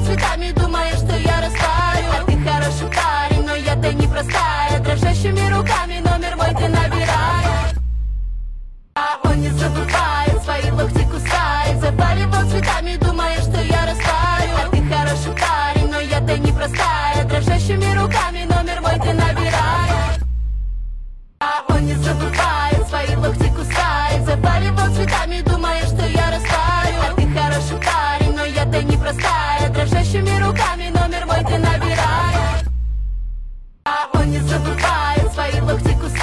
цветами, думая, что я растаю. А ты хороший парень, но я-то непростая. Дрожащими руками номер мой ты набираешь. А он не забывает, свои локти кусает. Запаливал цветами, думая, что я растаю. А ты хороший парень, но я-то непростая. Дрожащими руками номер мой ты набираешь. А он не забывает, свои локти кусает. Запаливал цветами, думая, что я растаю. А ты хороший парень, но я-то непростая. Дрожащими руками номер мой ты набираешь. А он не забывает, свои локти кусает.